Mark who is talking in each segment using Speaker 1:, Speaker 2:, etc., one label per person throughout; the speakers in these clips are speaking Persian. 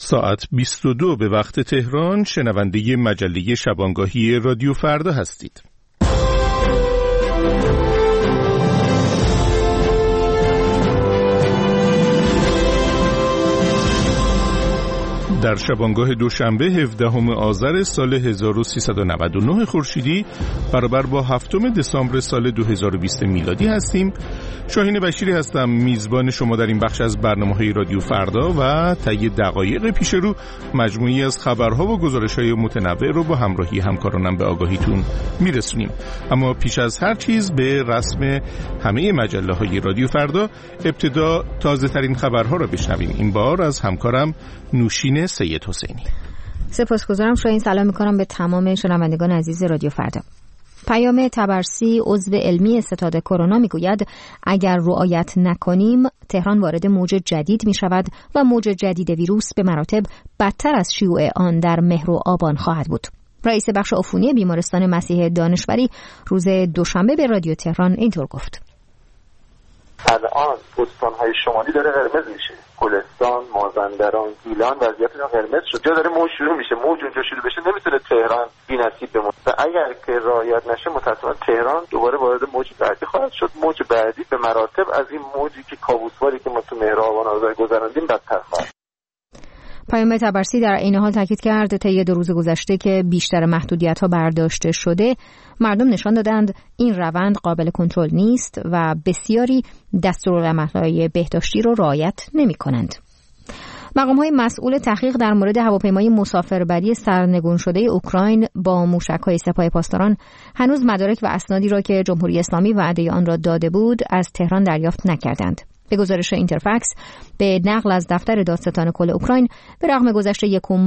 Speaker 1: ساعت 22 به وقت تهران. شنونده مجله شبانگاهی رادیو فردا هستید. در شبانگاه دوشنبه 17 آذر سال 1399 خورشیدی برابر با 7 دسامبر سال 2020 میلادی هستیم. شاهین بشیری هستم، میزبان شما در این بخش از برنامه‌های رادیو فردا و طی دقایق پیش رو مجموعی از خبرها و گزارش‌های متنوع رو با همراهی همکارانم به آگاهیتون میرسونیم. اما پیش از هر چیز به رسم همه مجله‌های رادیو فردا ابتدا تازه‌ترین خبرها رو بشنویم. این بار از همکارم نوشین سید حسینی.
Speaker 2: سپاسگزارم شاهین. سلام میکنم به تمام شنوندگان عزیز رادیو فردا. پیام تبرسی عضو علمی ستاد کرونا میگوید اگر رعایت نکنیم تهران وارد موج جدید میشود و موج جدید ویروس به مراتب بدتر از شیوع آن در مهر و آبان خواهد بود. رئیس بخش عفونی بیمارستان مسیح دانشوری روز دوشنبه به رادیو تهران اینطور گفت:
Speaker 3: الان استان‌های شمالی داره قرمز میشه، گلستان، مازندران، گیلان وضعیتشون قرمز شد. جا داره موج شروع میشه، موج اونجا شروع بشه نمیتونه تهران بی‌نصیب بمونه و اگر که رعایت نشه متأسفانه تهران دوباره وارد موج بعدی خواهد شد. موج بعدی به مراتب از این موجی که کابوسواری که ما تو مهرآبان آذر گذراندیم بدتر خواهد.
Speaker 2: پیام تبرسی در این حال تاکید کرد طی 2 روز گذشته که بیشتر محدودیت‌ها برداشته شده، مردم نشان دادند این روند قابل کنترل نیست و بسیاری دستورالعمل‌های بهداشتی را رعایت نمی‌کنند. مقام‌های مسئول تحقیق در مورد هواپیمای مسافربری سرنگون شده اوکراین با موشک‌های سپاه پاسداران هنوز مدارک و اسنادی را که جمهوری اسلامی وعده آن را داده بود از تهران دریافت نکردند. به گزارش اینترفکس به نقل از دفتر دادستان کل اوکراین، به رغم گذشت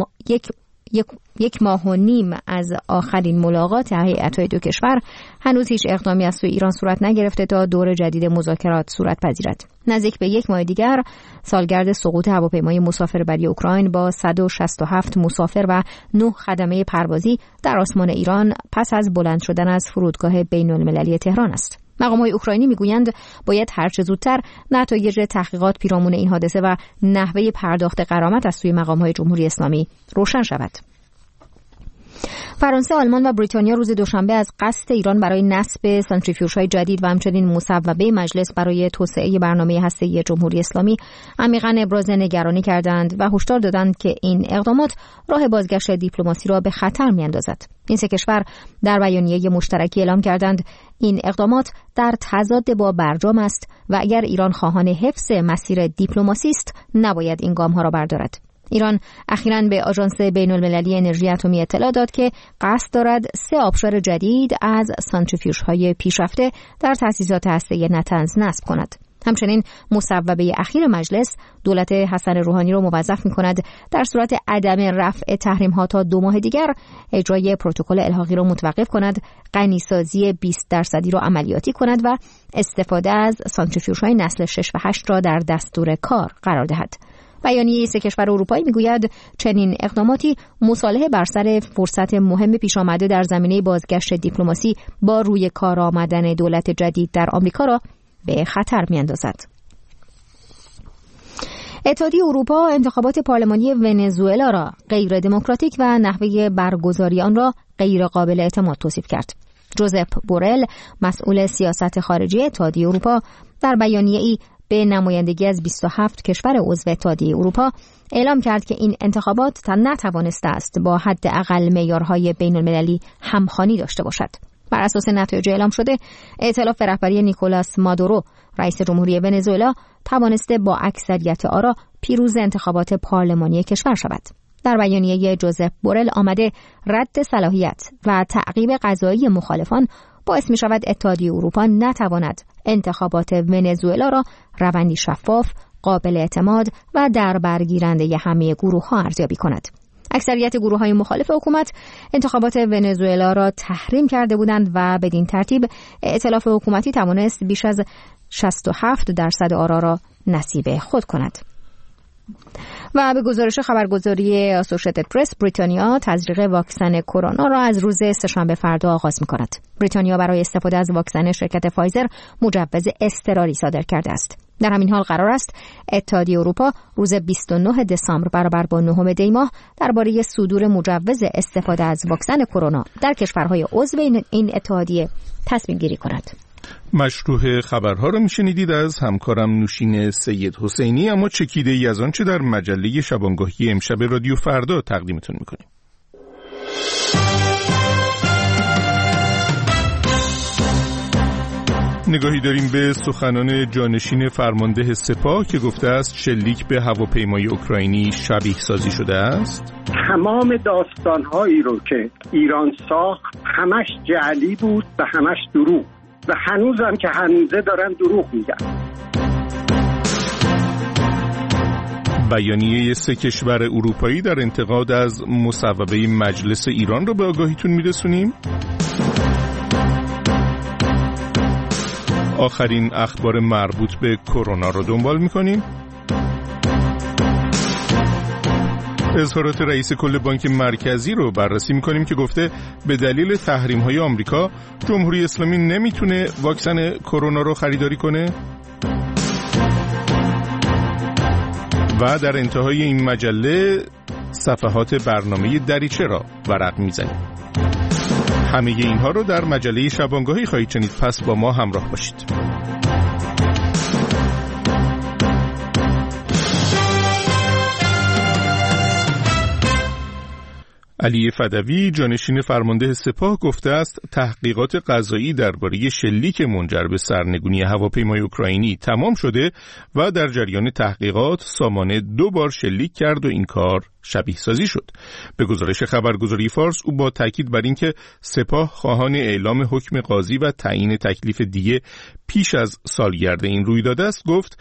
Speaker 2: یک ماه و نیم از آخرین ملاقات هیئت‌های دو کشور، هنوز هیچ اقدامی از سوی ایران صورت نگرفته تا دور جدید مذاکرات صورت پذیرد. نزدیک به 1 ماه دیگر سالگرد سقوط هواپیمای مسافربری اوکراین با 167 مسافر و 9 خدمه پروازی در آسمان ایران پس از بلند شدن از فرودگاه بین‌المللی تهران است. مقام‌های اوکراینی میگویند باید هرچه زودتر نتایج تحقیقات پیرامون این حادثه و نحوه پرداخت غرامت از سوی مقام‌های جمهوری اسلامی روشن شود. فرانسه، آلمان و بریتانیا روز دوشنبه از قصد ایران برای نصب سانتریفیوژهای جدید و همچنین مصوبه مجلس برای توسعه برنامه هسته‌ای جمهوری اسلامی عمیقاً ابراز نگرانی کردند و هشدار دادند که این اقدامات راه بازگشت دیپلماسی را به خطر می‌اندازد. این 3 کشور در بیانیه مشترکی اعلام کردند این اقدامات در تضاد با برجام است و اگر ایران خواهان حفظ مسیر دیپلماسی است نباید این گام‌ها را بردارد. ایران اخیراً به آژانس بین‌المللی انرژی اتمی اطلاع داد که قصد دارد 3 آبشار جدید از سانتریفیوژهای پیشرفته در تأسیسات هسته‌ای نطنز نصب کند. همچنین مصوبه اخیر مجلس دولت حسن روحانی را موظف می‌کند در صورت عدم رفع تحریم‌ها تا 2 ماه دیگر اجرای پروتکل الحاقی را متوقف کند، غنیسازی 20% را عملیاتی کند و استفاده از سانتریفیوژهای نسل 6 و 8 را در دستور کار قرار دهد. بیانیه 3 کشور اروپایی میگوید چنین اقداماتی مصالحه بر سر فرصت مهم پیش آمده در زمینه بازگشت دیپلماسی با روی کار آمدن دولت جدید در آمریکا را به خطر میاندازد. اتحادیه اروپا انتخابات پارلمانی ونزوئلا را غیر دموکراتیک و نحوه برگزاری آن را غیر قابل اعتماد توصیف کرد. جوزپ بورل، مسئول سیاست خارجی اتحادیه اروپا، در بیانیه‌ای به نمایندگی از 27 کشور عضو اتحادیه اروپا اعلام کرد که این انتخابات نتوانسته است با حداقل معیارهای بین‌المللی همخوانی داشته باشد. بر اساس نتایج اعلام شده، ائتلاف به رهبری نیکولاس مادورو، رئیس جمهوری ونزوئلا، توانسته با اکثریت آرا پیروز انتخابات پارلمانی کشور شود. در بیانیه جوزپ بورل آمده رد صلاحیت و تعقیب قضایی مخالفان باعث می شود اتحادیه اروپا نتواند انتخابات ونزوئلا را روندی شفاف، قابل اعتماد و در برگیرنده همه گروه‌ها ارزیابی کند. اکثریت گروه‌های مخالف حکومت انتخابات ونزوئلا را تحریم کرده بودند و بدین ترتیب ائتلاف حکومتی توانست بیش از 67% آرا را نصیب خود کند. و به گزارش خبرگزاری اسوسییتد پرس، بریتانیا تزریق واکسن کرونا را از روز سه‌شنبه فردا آغاز می‌کند. بریتانیا برای استفاده از واکسن شرکت فایزر مجوز اضطراری صادر کرده است. در همین حال قرار است اتحادیه اروپا روز 29 دسامبر برابر با 9 دی ماه درباره صدور مجوز استفاده از واکسن کرونا در کشورهای عضو این اتحادیه تصمیم گیری کند.
Speaker 1: مشروح خبرها رو میشنیدید از همکارم نوشین سید حسینی، اما چکیده ای از آنچه در مجله شبانگاهی امشب رادیو فردا تقدیمتون میکنیم. نگاهی داریم به سخنان جانشین فرمانده سپاه که گفته است شلیک به هواپیمای اوکراینی شبیه سازی شده است.
Speaker 4: تمام داستانهایی رو که ایران ساخت همش جعلی بود و همش دروغ و هنوزم که هنوزه دارن دروغ میگن.
Speaker 1: بیانیه 3 کشور اروپایی در انتقاد از مصوبه مجلس ایران رو به آگاهیتون میرسونیم. آخرین اخبار مربوط به کرونا رو دنبال میکنیم. اظهارات رئیس کل بانک مرکزی رو بررسی میکنیم که گفته به دلیل تحریم‌های آمریکا جمهوری اسلامی نمیتونه واکسن کرونا رو خریداری کنه. و در انتهای این مجله صفحات برنامه دریچه را ورق میزنیم. همه اینها رو در مجله شبانگاهی خواهید شنید، پس با ما همراه باشید. علی فدوی جانشین فرمانده سپاه گفته است تحقیقات قضایی درباره شلیک منجر به سرنگونی هواپیمای اوکراینی تمام شده و در جریان تحقیقات سامانه 2 بار شلیک کرد و این کار شبیه سازی شد. به گزارش خبرگزاری فارس، او با تاکید بر اینکه سپاه خواهان اعلام حکم قاضی و تعیین تکلیف دیگه پیش از سالگرد این رویداد است، گفت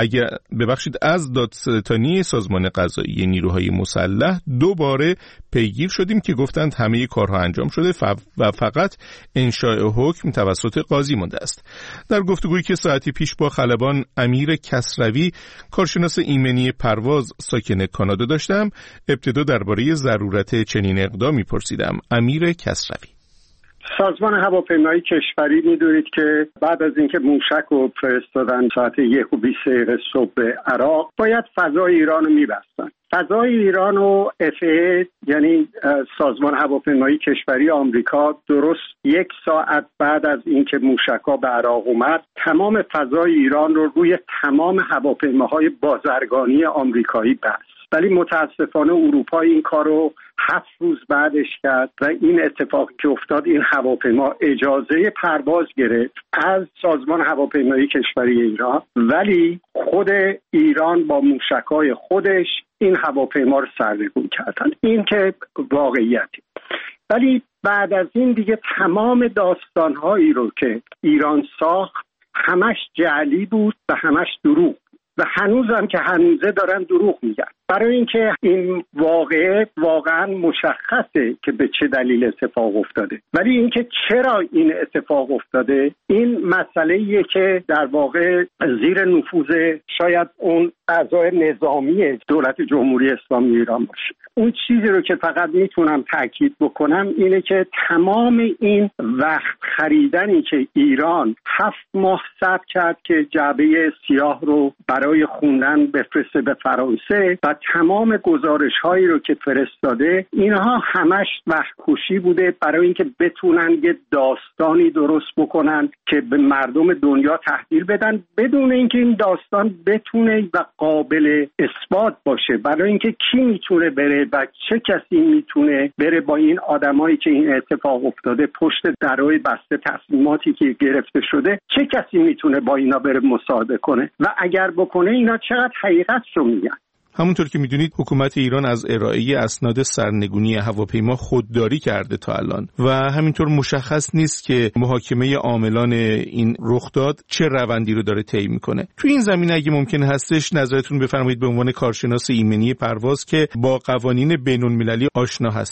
Speaker 1: از دادستانی سازمان قضایی نیروهای مسلح 2 باره پیگیر شدیم که گفتند همه کارها انجام شده و فقط انشاء حکم توسط قاضی مانده است. در گفتگویی که ساعتی پیش با خلبان امیر کسروی کارشناس ایمنی پرواز ساکن کانادا داشتم، ابتدا درباره ضرورت چنین اقدامی پرسیدم. امیر کسروی:
Speaker 4: سازمان هواپیمایی کشوری می‌دونید که بعد از اینکه موشک رو فرستادن ساعت 1:20 صبح به عراق، باید فضای ایران رو می‌بستن. فضای ایران رو FAA یعنی سازمان هواپیمایی کشوری آمریکا درست 1 ساعت بعد از اینکه موشک‌ها به عراق اومد، تمام فضای ایران رو روی تمام هواپیماهای بازرگانی آمریکایی بست. ولی متاسفانه اروپا این کارو 7 روز بعدش کرد و این اتفاقی که افتاد، این هواپیما اجازه پرواز گرفت از سازمان هواپیمایی کشوری ایران، ولی خود ایران با موشک‌های خودش این هواپیما رو سرنگون کردن. این که واقعیتی. ولی بعد از این دیگه تمام داستان‌هایی رو که ایران ساخت همش جعلی بود و همش دروغ و هنوزم که هنوزه دارن دروغ میگن. برای اینکه این واقعه واقعا مشخصه که به چه دلیل اتفاق افتاده، ولی اینکه چرا این اتفاق افتاده این مسئله‌ایه که در واقع زیر نفوذ شاید اون اعضای نظامی دولت جمهوری اسلامی ایران باشه. اون چیزی رو که فقط میتونم تاکید بکنم اینه که تمام این وقت خریدنی که ایران 7 ماه صبر کرد که جعبه سیاه رو برای خوندن بفرسته به فرانسه و تمام گزارش‌هایی رو که فرستاده، اینها همش وقت کشی بوده برای اینکه بتونن یه داستانی درست بکنن که به مردم دنیا تحویل بدن بدون اینکه این داستان بتونه و قابل اثبات باشه. برای اینکه کی میتونه بره و چه کسی میتونه بره با این آدمایی که این اتفاق افتاده پشت درهای بسته تصمیماتی که گرفته شده، چه کسی میتونه با اینا بره مصاحبه کنه و اگر بکنه اینا چقدر حقیقت رو میگن.
Speaker 1: همونطور که میدونید حکومت ایران از ارائه اسناد سرنگونی هواپیما خودداری کرده تا الان و همینطور مشخص نیست که محاکمه عاملان این رخداد چه روندی رو داره طی میکنه. تو این زمینه اگه ممکن هستش نظرتون بفرمایید به عنوان کارشناس ایمنی پرواز که با قوانین بین‌المللی آشنا هستید.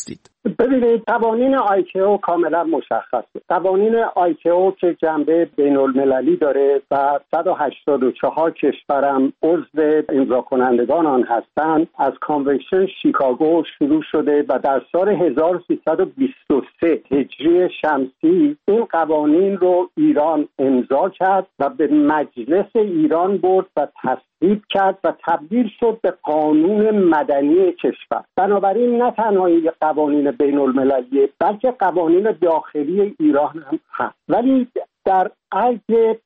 Speaker 4: ببینید قوانین آیکئو کاملا مشخصه. قوانین آیکئو که جنبه بین المللی داره و 184 کشورم عضو امضا کنندگان آن هستند، از کانونشن شیکاگو شروع شده و در سال 1323 هجری شمسی این قوانین رو ایران امضا کرد و به مجلس ایران برد و تصویب کرد و تبدیل شد به قانون مدنی کشور. بنابراین نه تنها این قوانین بین المللی بلکه قوانین داخلی ایران هم هست. ولی در عرض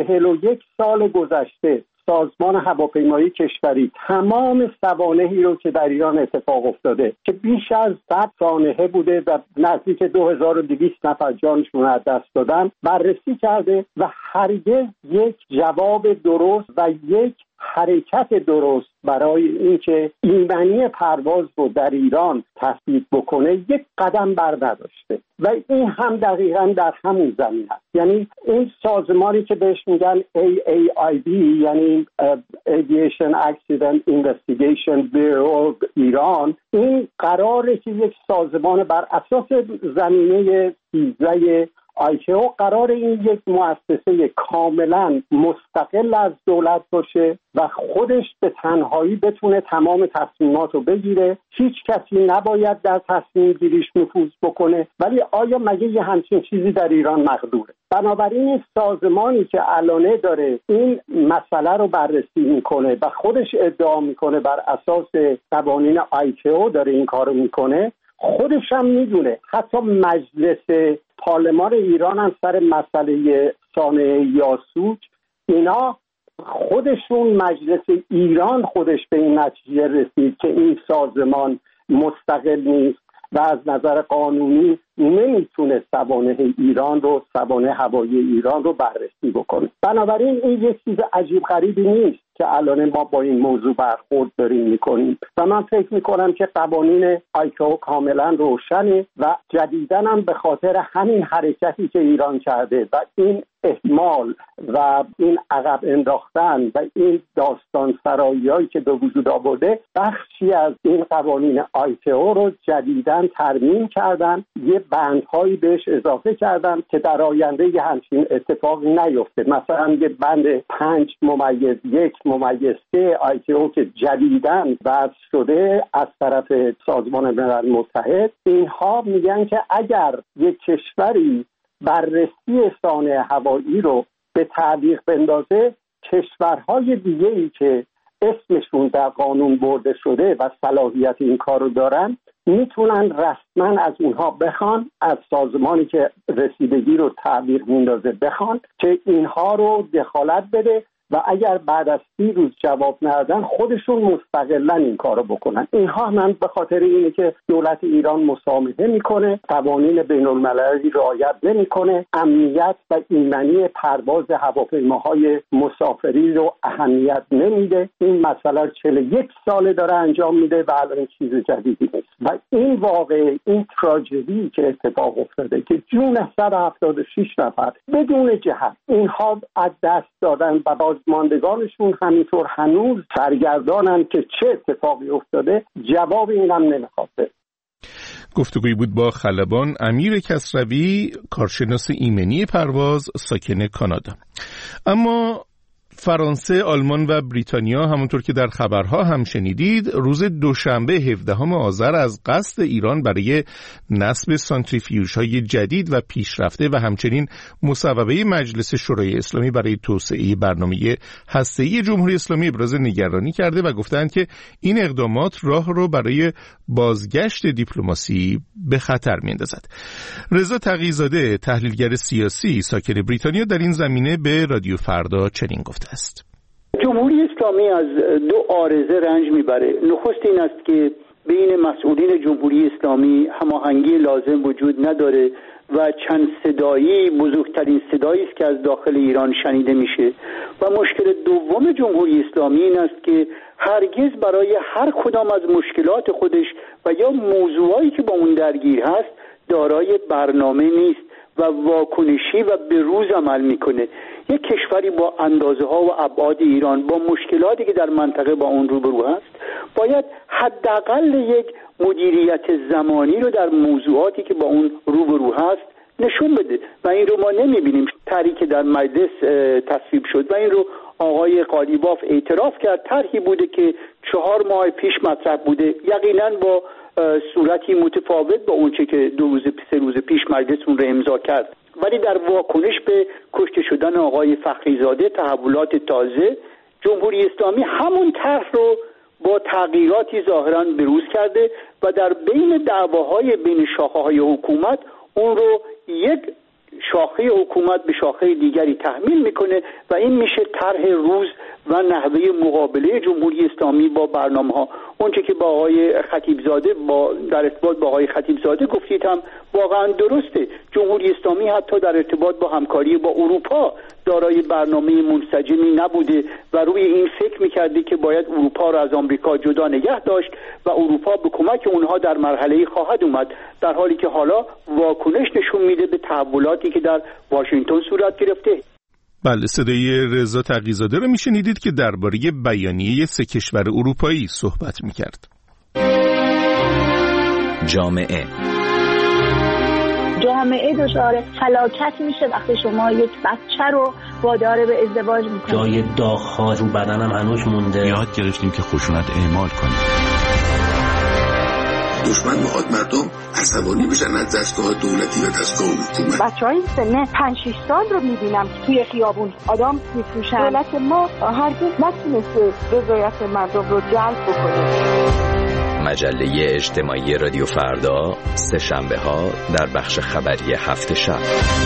Speaker 4: 41 سال گذشته سازمان هواپیمایی کشوری تمام سوانحی رو که در ایران اتفاق افتاده که بیش از 100 سانحه بوده و نزدیک 2200 نفر جانشون از دست دادن بررسی کرده و هرگز یک جواب درست و یک حرکت درست برای اینکه ایمنی پرواز رو در ایران تثبیت بکنه یک قدم بر نداشته و این هم دقیقاً در همون زمین هست. یعنی این سازمانی که بهش میگن AAIB یعنی Aviation Accident Investigation Bureau ایران، این قراره که یک سازمان بر اساس زمینه 13 آیکئو قرار این یک مؤسسه کاملا مستقل از دولت باشه و خودش به تنهایی بتونه تمام تصمیمات رو بگیره. هیچ کسی نباید در تصمیم گیریش نفوذ بکنه. ولی آیا مگه یه همچین چیزی در ایران مقدوره؟ بنابراین این سازمانی که الانه داره این مسئله رو بررسی میکنه و خودش ادعا میکنه بر اساس قوانین آیکئو داره این کارو میکنه، خودش هم میدونه. حتی مجلس پارلمان ایران هم سر مسئله سانحه یاسوج اینا خودشون مجلس ایران خودش به این نتیجه رسید که این سازمان مستقل نیست و از نظر قانونی نمیتونه سوانح ایران رو، سوانح هوایی ایران رو بررسی بکنه. بنابراین این یک چیز عجیب غریبی نیست که الان ما با این موضوع برخورد داریم میکنیم و من فکر میکنم که قوانین آیکئو کاملا روشنه و جدیداً هم به خاطر همین حرکتی که ایران کرده و این احتمال و این عقب انداختن و این داستان سرایی‌هایی که به وجود آورده، بخشی از این قوانین آیکئو رو جدیداً ترمیم کردن، یه بندهایی بهش اضافه کردن که در آینده یه همچین اتفاقی نیفته. مثلا یه بند 5/1/3 آیکئو که جدیداً وضع شده از طرف سازمان ملل متحد، اینها میگن که اگر یک کشوری بررسی سانحه هوایی رو به تعلیق بندازه، کشورهای دیگه‌ای که اسمشون در قانون برده شده و صلاحیت این کار رو دارن میتونن رسما از اونها بخوان، از سازمانی که رسیدگی رو تعلیق میندازه بخوان که اینها رو دخالت بده و اگر بعد از 30 روز جواب ندادن خودشون مستقلا این کارو بکنن. اینها من به خاطر اینه که دولت ایران مسامحه میکنه، قوانین بین المللی رعایت نمیکنه، امنیت و ایمنی پرواز هواپیماهای مسافری رو اهمیت نمیده. این مسئله 41 ساله داره انجام میده و الان چیز جدیدی نیست و این واقعه، این تراژدی که اتفاق افتاده که جون 176 نفر بدون جهت اینها از دست دادن و بازماندگانشون همینطور هنوز سرگردانن که چه اتفاقی افتاده، جواب اینم نمیخواد.
Speaker 1: گفتگویی بود با خلبان امیر کسروی، کارشناس ایمنی پرواز ساکن کانادا. اما فرانسه، آلمان و بریتانیا همونطور که در خبرها هم شنیدید روز دوشنبه 17 آذر از قصد ایران برای نصب سانتریفیوژهای جدید و پیشرفته و همچنین مصوبه مجلس شورای اسلامی برای توسعه برنامه هسته‌ای جمهوری اسلامی ابراز نگرانی کرده و گفتند که این اقدامات راه رو برای بازگشت دیپلماسی به خطر می‌اندازد. رضا تقی‌زاده، تحلیلگر سیاسی ساکن بریتانیا، در این زمینه به رادیو فردا چنین گفته است.
Speaker 5: جمهوری اسلامی از دو عارضه رنج میبره. نخست این است که بین مسئولین جمهوری اسلامی هماهنگی لازم وجود نداره و چند صدایی بزرگترین صدایی است که از داخل ایران شنیده میشه و مشکل دوم جمهوری اسلامی این است که هرگز برای هر کدام از مشکلات خودش و یا موضوعایی که با اون درگیر هست دارای برنامه نیست و واکنشی و به روز عمل میکنه. یک کشوری با اندازه ها و ابعاد ایران با مشکلاتی که در منطقه با اون روبرو هست باید حداقل یک مدیریت زمانی رو در موضوعاتی که با اون روبرو هست نشون بده و این رو ما نمیبینیم. طرحی که در مجلس تصویب شد و این رو آقای قالیباف اعتراف کرد، طرحی بوده که 4 ماه پیش مطرح بوده، یقینا با صورتی متفاوت با اونچه که 2-3 روز پیش مجلس اون رو امضا کرد، ولی در واکنش به کشته شدن آقای فخریزاده، تحولات تازه، جمهوری اسلامی همون طرح رو با تغییراتی ظاهراً بروز کرده و در بین دعواهای بین شاخه‌های حکومت اون رو یک شاخه حکومت به شاخه دیگری تحمیل میکنه و این میشه طرح روز و نحوه مقابله جمهوری اسلامی با برنامه‌ها. اونچه که با آقای خطیبزاده در ارتباط با آقای خطیبزاده گفتید هم واقعا درسته. جمهوری اسلامی حتی در ارتباط با همکاری با اروپا دارای برنامه منسجمی نبوده و روی این فکر میکرده که باید اروپا را از آمریکا جدا نگه داشت و اروپا به کمک اونها در مرحله‌ای خواهد اومد، در حالی که حالا واکنش نشون میده به تحولاتی که در واشنگتن صورت گرفته.
Speaker 1: بله، صدای رضا تقی‌زاده رو میشنیدید که درباره بیانیه 3 کشور اروپایی صحبت میکرد.
Speaker 6: جامعه
Speaker 7: دچار فلاکت میشه وقتی شما یک بچه رو وادار به ازدواج میکنید.
Speaker 8: جای داغ‌ها رو بدنم هنوز مونده.
Speaker 6: یاد گرفتیم که خشونت اعمال کنیم.
Speaker 9: دشمن میخواد مردم عصبانی بشن از دستگاه دولتی و دستگاه حکومت.
Speaker 7: بچه‌های سن 5-6 سال رو میبینم توی خیابون آدم میفروشن. دولت ما هرگز نتونسته رضایت مردم رو جلب بکنه.
Speaker 6: مجله اجتماعی رادیو فردا، 3 شنبه‌ها در بخش خبری 7 شب.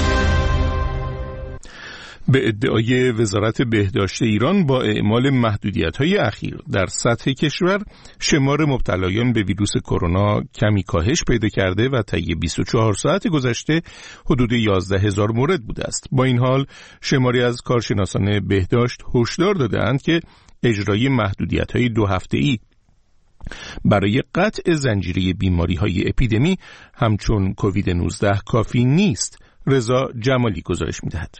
Speaker 1: به ادعای وزارت بهداشت ایران با اعمال محدودیت‌های اخیر در سطح کشور، شمار مبتلایان به ویروس کرونا کمی کاهش پیدا کرده و طی 24 ساعت گذشته حدود 11,000 مورد بوده است. با این حال شماری از کارشناسان بهداشت هشدار داده‌اند که اجرای محدودیت‌های 2 هفته‌ای برای قطع زنجیره بیماری‌های اپیدمی همچون کووید 19 کافی نیست. رضا جمالی گزارش می‌دهد.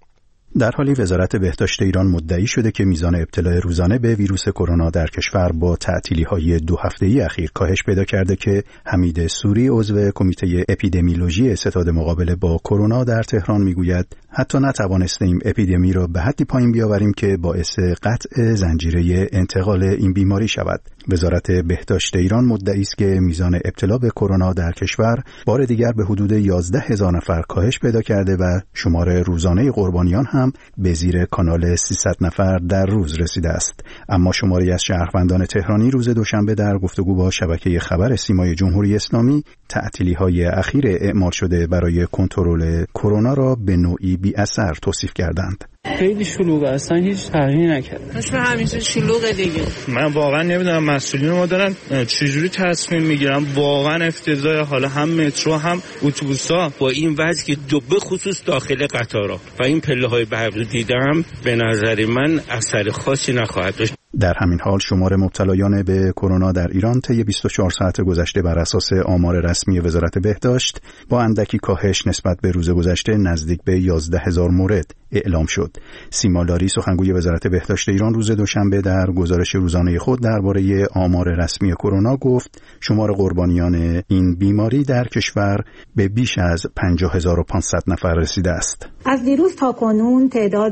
Speaker 10: در حالی وزارت بهداشت ایران مدعی شده که میزان ابتلا روزانه به ویروس کرونا در کشور با تعطیلی‌های 2 هفته‌ای اخیر کاهش پیدا کرده که حمید سوری عضو کمیته اپیدمیولوژی ستاد مقابله با کرونا در تهران میگوید حتی نتوانستیم اپیدمی را به حدی پایین بیاوریم که باعث قطع زنجیره انتقال این بیماری شود. وزارت بهداشت ایران مدعی است که میزان ابتلا به کرونا در کشور بار دیگر به حدود 11,000 نفر کاهش پیدا کرده و شمار روزانه قربانیان هم به زیر کانال 300 نفر در روز رسیده است. اما شماری از شهروندان تهرانی روز دوشنبه در گفتگو با شبکه خبر سیمای جمهوری اسلامی تعطیلی‌های اخیر اعمال شده برای کنترل کرونا را به نوعی بی اثر توصیف کردند.
Speaker 11: خیلی شلوغه، اصلا هیچ تغییری نکرد.
Speaker 12: مثل همیشه شلوغه دیگه. من واقعا نمیدونم مسئولین ما دارن چجوری تصمیم میگیرن. واقعا افتضاح. حالا هم مترو هم اتوبوسا با این وضع که به خصوص داخل قطارها و این پله‌های برقی دیدم، به نظر من اثر خاصی نخواهد داشت.
Speaker 10: در همین حال شمار مبتلایان به کرونا در ایران طی 24 ساعت گذشته بر اساس آمار رسمی وزارت بهداشت با اندکی کاهش نسبت به روز گذشته نزدیک به 11,000 مورد اعلام شد. سیما لاری سخنگوی وزارت بهداشت ایران روز دوشنبه در گزارش روزانه خود درباره آمار رسمی کرونا گفت شمار قربانیان این بیماری در کشور به بیش از 50,500 نفر رسیده است.
Speaker 13: از دیروز تا کنون تعداد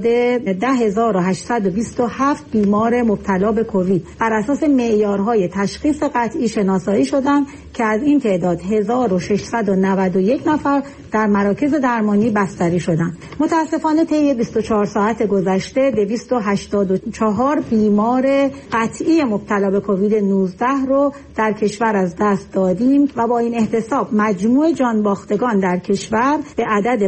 Speaker 13: 10,827 بیمار مبتلا به کووید بر اساس معیارهای تشخیص قطعی شناسایی شدند که از این تعداد 1,691 نفر در مراکز درمانی بستری شدند. متاسفانه طی 24 ساعت گذشته 284 بیمار قطعی مبتلا به کووید 19 رو در کشور از دست دادیم و با این احتساب مجموع جانباختگان در کشور به عدد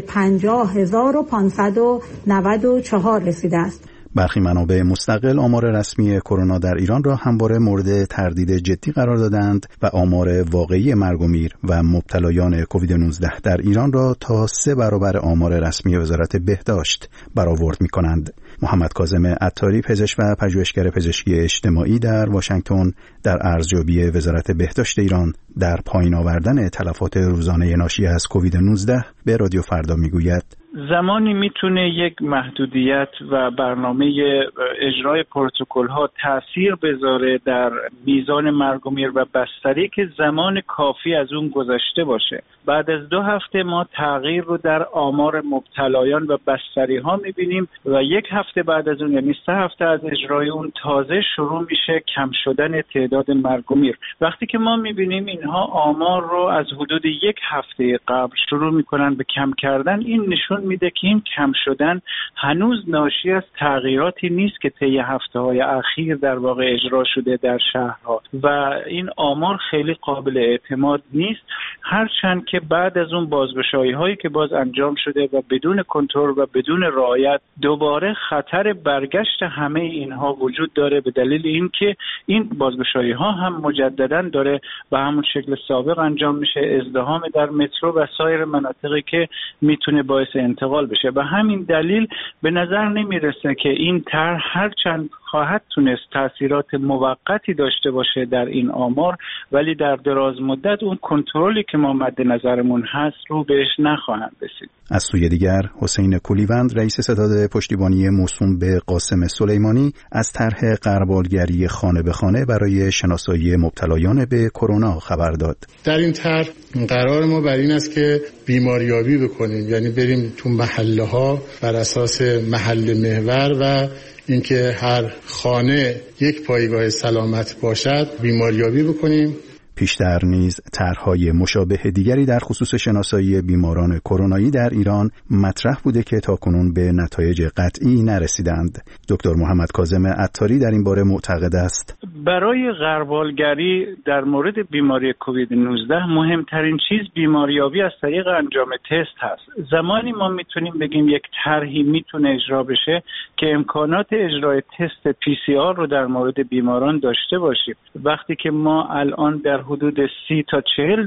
Speaker 13: 50,594 رسیده است.
Speaker 10: برخی منابع مستقل آمار رسمی کرونا در ایران را همواره مورد تردید جدی قرار دادند و آمار واقعی مرگ و میر و مبتلایان کووید 19 در ایران را تا 3 برابر آمار رسمی وزارت بهداشت برآورد می‌کنند. محمد کاظم عطاری، پزشک و پژوهشگر پزشکی اجتماعی در واشنگتن، در ارزیابی وزارت بهداشت ایران در پایین آوردن تلفات روزانه ناشی از کووید 19 به رادیو فردا میگوید:
Speaker 14: زمانی میتونه یک محدودیت و برنامه اجرای پروتکل‌ها تأثیر بذاره در میزان مرگ و میر و بستری که زمان کافی از اون گذشته باشه. بعد از 2 هفته ما تغییر رو در آمار مبتلایان و بستری ها میبینیم و 1 هفته بعد از اون، یعنی 3 هفته از اجرای اون، تازه شروع میشه کم شدن تعداد مرگ و میر. وقتی که ما میبینیم اینها آمار رو از حدود 1 هفته قبل شروع میکنن به کم کردن، این نشون میده که این کم شدن هنوز ناشی از تغییراتی نیست که طی هفته‌های اخیر در واقع اجرا شده در شهرها و این آمار خیلی قابل اعتماد نیست، هرچند که بعد از اون بازگشایی هایی که باز انجام شده و بدون کنترل و بدون رعایت دوباره خطر برگشت همه اینها وجود داره، به دلیل اینکه این بازگشایی ها هم مجددا داره به همون شکل سابق انجام میشه، ازدحام در مترو و سایر مناطقی که میتونه باعث انتقال بشه. به همین دلیل به نظر نمیرسه که این طرح هرچند خواهد تونست تأثیرات موقتی داشته باشه در این آمار، ولی در دراز مدت اون کنترلی که ما مد نظرمون هست رو بهش نخواهند رسید.
Speaker 10: از سوی دیگر حسین کولیوند رئیس ستاد پشتیبانی موسوم به قاسم سلیمانی از طرح غربالگری خانه به خانه برای شناسایی مبتلایان به کرونا خبر داد.
Speaker 15: در این طرح قرار ما بر این است که بیماریابی بکنیم، یعنی بریم تو محله ها بر اساس محل محور و اینکه هر خانه یک پایگاه سلامت باشد بیماریابی بکنیم.
Speaker 10: پیشتر نیز طرح‌های مشابه دیگری در خصوص شناسایی بیماران کرونایی در ایران مطرح بوده که تاکنون به نتایج قطعی نرسیدند. دکتر محمد کاظم عطاری در این باره معتقد است
Speaker 14: برای غربالگری در مورد بیماری کووید 19 مهمترین چیز بیماریابی از طریق انجام تست هست. زمانی ما میتونیم بگیم یک طرحی میتونه اجرا بشه که امکانات اجرای تست PCR رو در مورد بیماران داشته باشیم. وقتی که ما الان در حدود 30 تا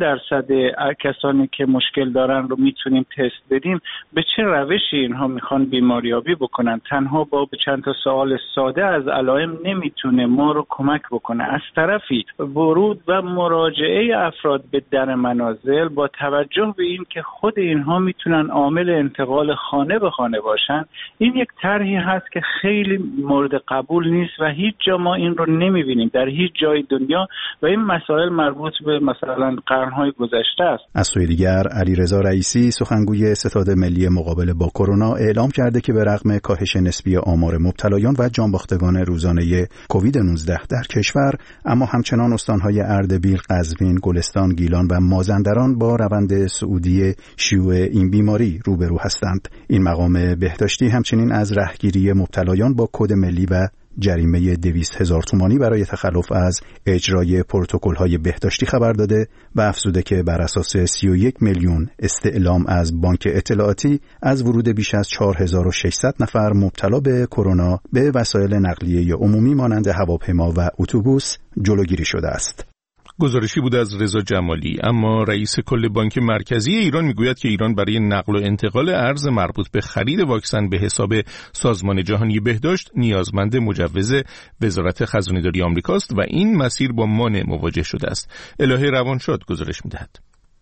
Speaker 14: 40% کسانی که مشکل دارن رو میتونیم تست بدیم، به چه روشی اینها میخوان بیماریابی بکنن؟ تنها با چند تا سوال ساده از علائم نمیتونه ما رو کمک بکنه. از طرفی ورود و مراجعه افراد به در منازل با توجه به این که خود اینها میتونن عامل انتقال خانه به خانه باشن، این یک طرحی هست که خیلی مورد قبول نیست و هیچ جا ما این رو نمیبینیم در هیچ جای دنیا و این مسائل مربوط به مثلا قرن‌های گذشته است.
Speaker 10: از سوی دیگر علیرضا رئیسی سخنگوی ستاد ملی مقابله با کرونا اعلام کرده که به رغم کاهش نسبی آمار مبتلایان و جانباختگان روزانه کووید 19 در کشور، اما همچنان استان‌های اردبیل، قزوین، گلستان، گیلان و مازندران با روند صعودی شیوع این بیماری روبرو هستند. این مقام بهداشتی همچنین از رهگیری مبتلایان با کد ملی و جریمه 200,000 تومانی برای تخلف از اجرای پروتکل‌های بهداشتی خبر داده و افزوده که بر اساس 31 میلیون استعلام از بانک اطلاعاتی از ورود بیش از 4600 نفر مبتلا به کرونا به وسایل نقلیه عمومی مانند هواپیما و اتوبوس جلوگیری شده است.
Speaker 1: گزارشی بود از رضا جمالی. اما رئیس کل بانک مرکزی ایران میگوید که ایران برای نقل و انتقال ارز مربوط به خرید واکسن به حساب سازمان جهانی بهداشت نیازمند مجوز وزارت خزانه‌داری آمریکاست و این مسیر با مانع مواجه شده است. الهه روانشاد گزارش میدهد.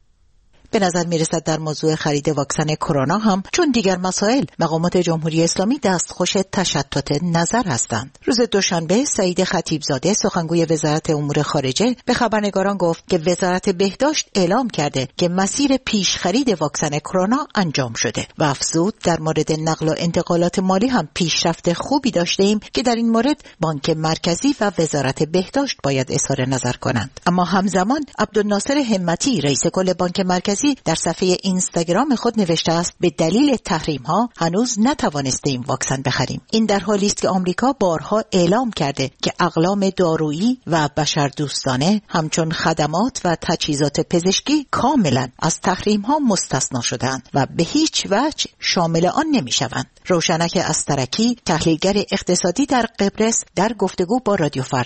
Speaker 16: به نظر میرسد در موضوع خرید واکسن کرونا هم چون دیگر مسائل مقامات جمهوری اسلامی دستخوش تشتت نظر هستند. روز دوشنبه سعید خطیبزاده سخنگوی وزارت امور خارجه به خبرنگاران گفت که وزارت بهداشت اعلام کرده که مسیر پیش خرید واکسن کرونا انجام شده و افزود در مورد نقل و انتقالات مالی هم پیشرفت خوبی داشته ایم که در این مورد بانک مرکزی و وزارت بهداشت باید اظهار نظر کنند. اما همزمان عبدالناصر همتی رئیس کل بانک مرکزی در صفحه اینستاگرام خود نوشته است به دلیل تحریم ها هنوز نتوانستیم واکسن بخریم. این در حالی است که آمریکا بارها اعلام کرده که اقلام دارویی و بشردوستانه همچون خدمات و تجهیزات پزشکی کاملا از تحریم ها مستثنا شدند و به هیچ وجه شامل آن نمیشوند. روشنک استرکی تحلیلگر اقتصادی در قبرس در گفتگو با رادیو فردا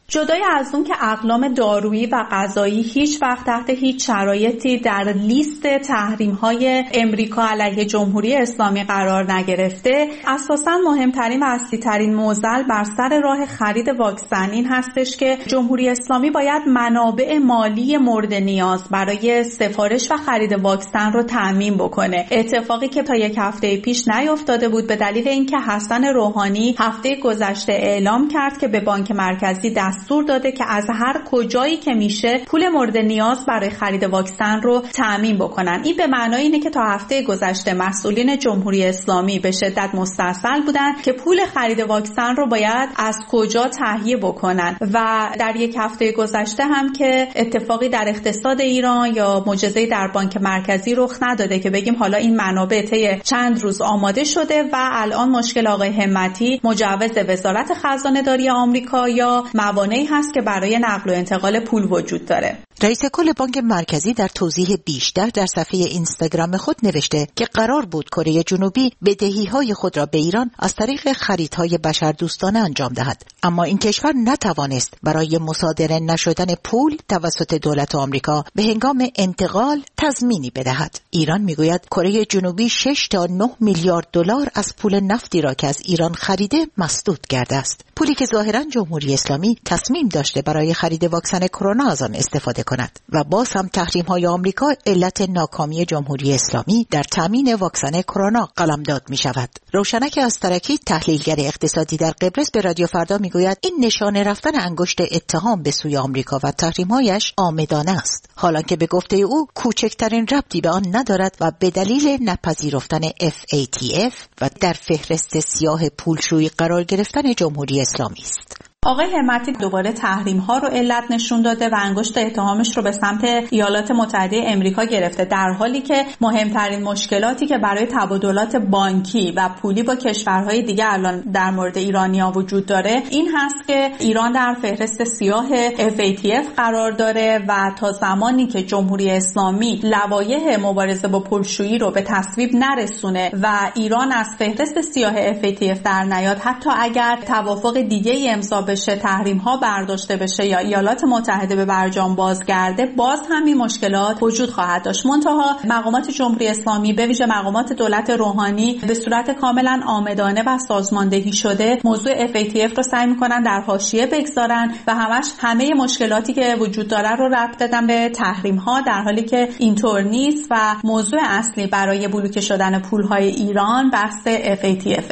Speaker 17: جدای از اون که اقلام دارویی و غذایی هیچ وقت تحت هیچ شرایطی در لیست تحریم‌های امریکا علیه جمهوری اسلامی قرار نگرفته، اساساً مهمترین و اصلی‌ترین معضل بر سر راه خرید واکسن این هستش که جمهوری اسلامی باید منابع مالی مورد نیاز برای سفارش و خرید واکسن رو تأمین بکنه. اتفاقی که تا یک هفته پیش نیفتاده بود به دلیل اینکه حسن روحانی هفته گذشته اعلام کرد که به بانک مرکزی دستور داده که از هر کجایی که میشه پول مورد نیاز برای خرید واکسن رو تأمین بکنن. این به معنای اینه که تا هفته گذشته مسئولین جمهوری اسلامی به شدت مستعسل بودن که پول خرید واکسن رو باید از کجا تهیه بکنن و در یک هفته گذشته هم که اتفاقی در اقتصاد ایران یا معجزه‌ای در بانک مرکزی رخ نداده که بگیم حالا این منابع طی چند روز آماده شده و الان مشکل آقای همتی مجوز وزارت خزانه‌داری آمریکا یا موانعی هست که برای نقل و انتقال پول وجود داره.
Speaker 16: رئیس کل بانک مرکزی در توضیح بیشتر در صفحه اینستاگرام خود نوشته که قرار بود کره جنوبی بدهی‌های خود را به ایران از طریق خریدهای بشردوستانه انجام دهد، اما این کشور نتوانست برای مصادره نشدن پول توسط دولت آمریکا به هنگام انتقال تضمینی بدهد. ایران میگوید کره جنوبی 6 تا 9 میلیارد دلار از پول نفتی را که از ایران خریده مسدود کرده است، پولی که ظاهراً جمهوری اسلامی تصمیم داشته برای خرید واکسن کرونا از آن استفاده کند و باز هم تحریم‌های آمریکا علت ناکامی جمهوری اسلامی در تامین واکسن کرونا قلمداد می‌شود. روشنک استرکی تحلیلگر اقتصادی در قبرس به رادیو فردا میگوید این نشانه رفتن انگشت اتهام به سوی آمریکا و تحریم‌هایش عامدانه است، حالانکه به گفته او کوچکترین ربطی به آن ندارد و به دلیل نپذیرفتن FATF و در فهرست سیاه پولشویی قرار گرفتن جمهوری اسلامی است.
Speaker 17: آقای همتی دوباره تحریم‌ها رو علت نشون داده و انگشت اتهامش رو به سمت ایالات متحده آمریکا گرفته، در حالی که مهمترین مشکلاتی که برای تبادلات بانکی و پولی با کشورهای دیگه الان در مورد ایرانیا وجود داره این هست که ایران در فهرست سیاه FATF قرار داره و تا زمانی که جمهوری اسلامی لوایح مبارزه با پولشویی رو به تصویب نرسونه و ایران از فهرست سیاه FATF در نیاد، حتی اگر توافق دیگه‌ای امضا بشه، تحریم ها برداشته بشه یا ایالات متحده به برجام بازگرده، باز هم این مشکلات وجود خواهد داشت. منتها مقامات جمهوری اسلامی به ویژه مقامات دولت روحانی به صورت کاملا عامدانه و سازماندهی شده موضوع FATF رو سعی میکنن در حاشیه بگذارن و همه مشکلاتی که وجود داره رو ربط دادن به تحریم ها، در حالی که اینطور نیست و موضوع اصلی برای بلوکه شدن پول های ایران بحث FATF.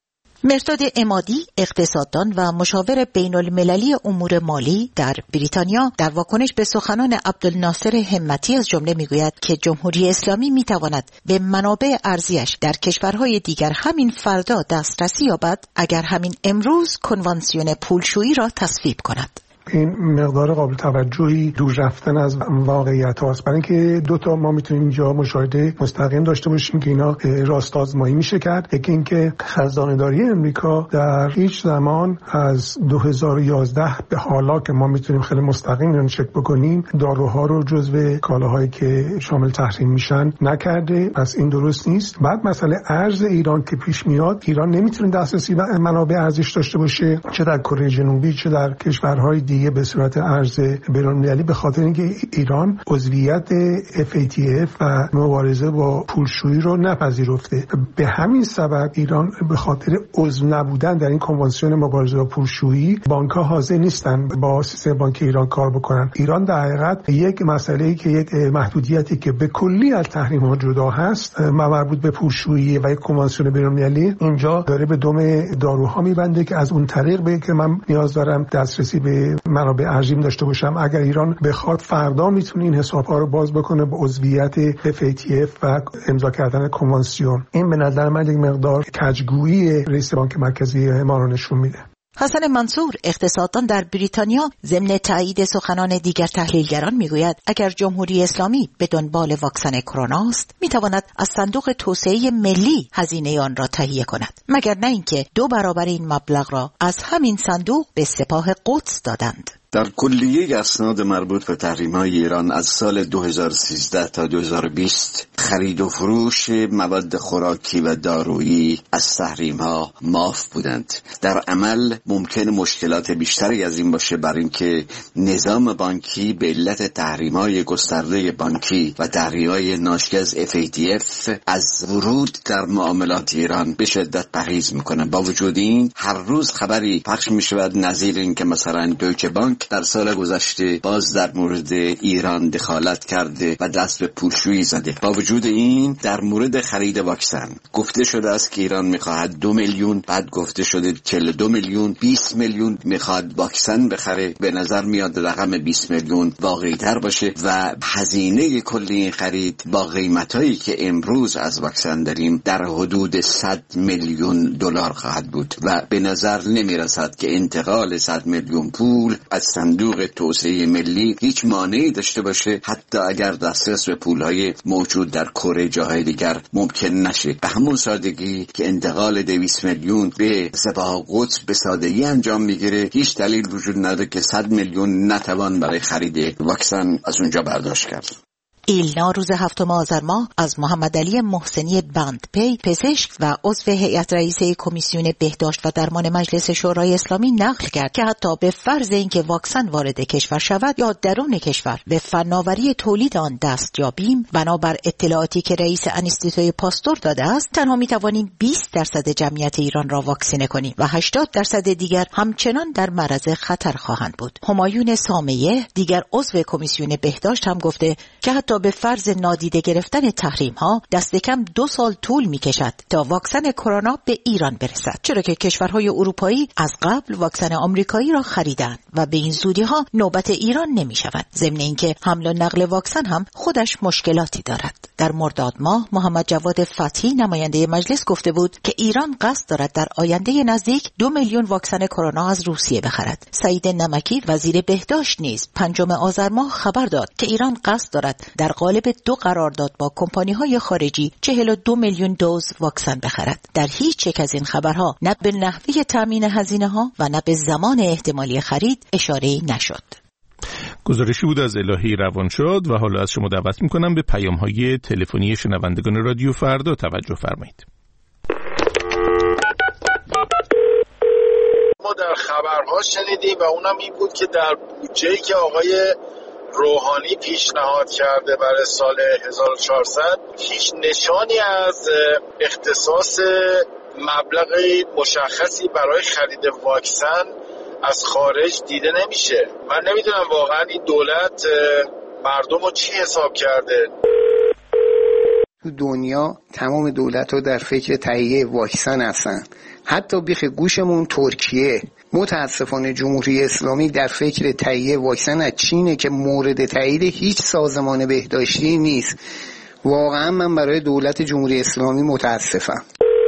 Speaker 16: مرداد عمادی اقتصاددان و مشاور بین المللی امور مالی در بریتانیا در واکنش به سخنان عبدالناصر همتی از جمله میگوید که جمهوری اسلامی میتواند به منابع ارزیش در کشورهای دیگر همین فردا دسترسی یابد اگر همین امروز کنوانسیون پولشویی را تصویب کند.
Speaker 18: این مقدار قابل توجهی دور رفتن از واقعیت هاست، برای اینکه دو تا ما میتونیم اینجا مشاهده مستقیم داشته باشیم که اینا راست آزمایی میشه کرد. یکی اینکه خزانه‌داری امریکا در هیچ زمان از 2011 به حالا که ما میتونیم خیلی مستقیم اون چک بکنیم داروها رو جزو کالاهایی که شامل تحریم میشن نکرده، پس این درست نیست. بعد مسئله ارز ایران که پیش میاد، ایران نمیتونه دسترسی به منابع ارزش داشته باشه، چه در کره جنوبی چه در کشورهای دیگه به صورت ارز بین‌المللی، به خاطر اینکه ایران عضویت FATF و مبارزه با پولشویی رو نپذیرفته. به همین سبب ایران به خاطر عضو نبودن در این کنوانسیون مبارزه با پولشویی، بانک‌ها حاضر نیستن با سیستم بانکی ایران کار بکنن. ایران در حقیقت یک مسئله‌ای که یک محدودیتی که به کلی از تحریم‌ها جدا هست، مربوط به پولشویی و یک کنوانسیون بین‌المللی، اینجا داره به دم داروها میبنده که از اون طریق به که من نیاز دارم دسترسی به منابع ارزیم داشته باشم. اگر ایران بخواد فردا میتونه این حساب‌ها رو باز بکنه به عضویت FATF و امضا کردن کنوانسیون. این به نظر من یک مقدار کجگویی رئیس بانک مرکزی ما رو نشون میده.
Speaker 16: حسن منصور اقتصاددان در بریتانیا ضمن تایید سخنان دیگر تحلیلگران میگوید اگر جمهوری اسلامی به دنبال واکسن کرونا است میتواند از صندوق توسعه ملی هزینه آن را تهیه کند، مگر نه اینکه 2 برابر این مبلغ را از همین صندوق به سپاه قدس دادند.
Speaker 19: در کلیه اسناد مربوط به تحریم‌های ایران از سال 2013 تا 2020 خرید و فروش مواد خوراکی و دارویی از تحریم‌ها معاف بودند. در عمل ممکن مشکلات بیشتری از این باشه، بر اینکه نظام بانکی به علت تحریم‌های گسترده بانکی و تحریم‌های ناشی از FATF از ورود در معاملات ایران به شدت پرهیز می‌کنه. با وجود این هر روز خبری پخش می‌شود نظیر این که مثلا دویچه بانک در سال گذشته باز در مورد ایران دخالت کرده و دست به پولشویی زده. با وجود این در مورد خرید واکسن گفته شده است که ایران می‌خواهد 2 میلیون، بعد گفته شده 42 میلیون، 20 میلیون می‌خواد واکسن بخره. به نظر میاد رقم 20 میلیون واقعی‌تر باشه و هزینه کلی این خرید با قیمتایی که امروز از واکسن داریم در حدود 100 میلیون دلار خواهد بود و به نظر نمی‌رسد که انتقال 100 میلیون پول از صندوق توسعه ملی هیچ مانعی داشته باشه، حتی اگر دسترس به پول‌های موجود در کره جاهای دیگر ممکن نشه. به همون سادگی که انتقال 200 میلیون به سپاه قدس به سادگی انجام میگیره، هیچ دلیل وجود نداره که 100 میلیون نتوان برای خرید واکسن از اونجا برداشت کرد.
Speaker 16: ایلنا روز 7 آذر ماه از محمد علی محسنی بندپی پزشک و عضو هیئت رئیسه کمیسیون بهداشت و درمان مجلس شورای اسلامی نقل کرد که حتی به فرض اینکه واکسن وارد کشور شود یا درون کشور به فناوری تولید آن دست یابیم، بنابر اطلاعاتی که رئیس انستیتوی پاستور داده است، تنها میتوانیم 20% جمعیت ایران را واکسینه کنیم و 80% دیگر همچنان در معرض خطر خواهند بود. همایون سامیه دیگر عضو کمیسیون بهداشت هم گفته که حتی به فرض نادیده گرفتن تحریم ها دست کم 2 سال طول می کشد تا واکسن کرونا به ایران برسد، چرا که کشورهای اروپایی از قبل واکسن آمریکایی را خریدند و به این زودی ها نوبت ایران نمی شود. ضمن اینکه حمل و نقل واکسن هم خودش مشکلاتی دارد. در مرداد ماه محمد جواد فتحی نماینده مجلس گفته بود که ایران قصد دارد در آینده نزدیک 2 میلیون واکسن کرونا از روسیه بخرد. سعید نمکی وزیر بهداشت نیز 5 آذر ماه خبر داد که ایران قصد دارد در قالب 2 قرارداد با کمپانی‌های خارجی 42 میلیون دوز واکسن بخرد. در هیچ یک از این خبرها نه به نحوه تامین هزینه‌ها و نه به زمان احتمالی خرید اشاره‌ای نشد.
Speaker 1: گزارشی بود از الهی روانشاد و حالا از شما دعوت می‌کنم به پیام‌های تلفنی شنوندگان رادیو فردا توجه فرمایید.
Speaker 20: ما در خبرها شنیدیم و اونم این بود که در بودجه‌ای که آقای روحانی پیشنهاد کرده برای سال 1400 هیچ نشانی از اختصاص مبلغ مشخصی برای خرید واکسن از خارج دیده نمیشه. من نمیدونم واقعا این دولت مردم رو چی حساب کرده.
Speaker 21: تو دنیا تمام دولت‌ها در فکر تهیه واکسن هستن، حتی بیخ گوشمون ترکیه. متاسفانه جمهوری اسلامی در فکر تهیه واکسن از چینه که مورد تایید هیچ سازمان بهداشتی نیست. واقعا من برای دولت جمهوری اسلامی متاسفم.